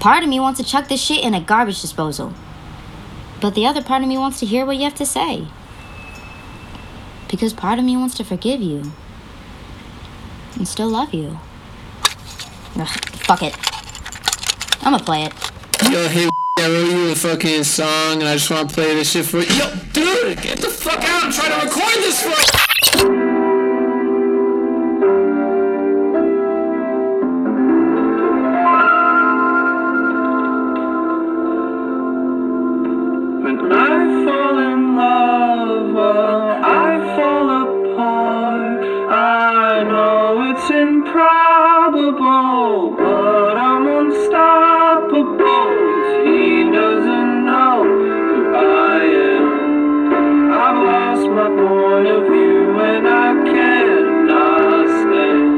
Part of me wants to chuck this shit in a garbage disposal. But the other part of me wants to hear what you have to say. Because part of me wants to forgive you. And still love you. Ugh, fuck it. I'ma play it. Yo, hey, I wrote you a fucking song and I just want to play this shit for you. Yo, dude, get the fuck out. I'm trying to record this for When I fall in love, I fall apart. I know it's improbable, but I'm unstoppable. He doesn't know who I am. I've lost my point of view and I cannot stand.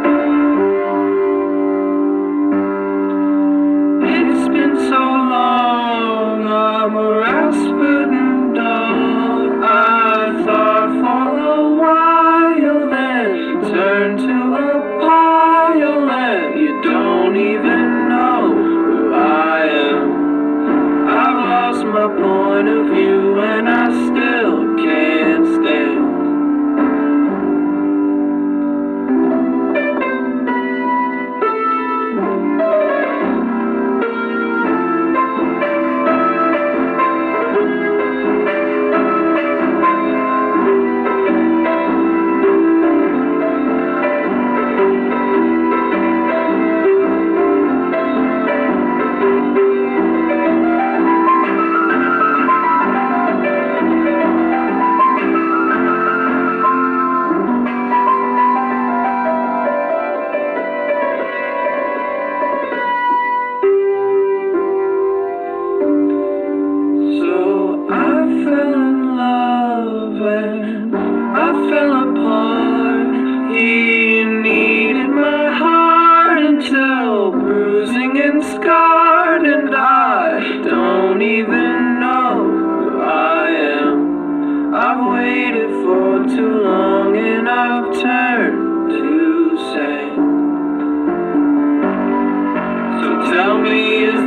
It's been so long, I'm a Rasputin dog. I thought for a while, then turned to a pile, and you don't even know who I am. I've lost my point of view and I still can't stand. He needed my heart until bruising and scarred, and I don't even know who I am. I've waited for too long and I've turned to sand. So tell me,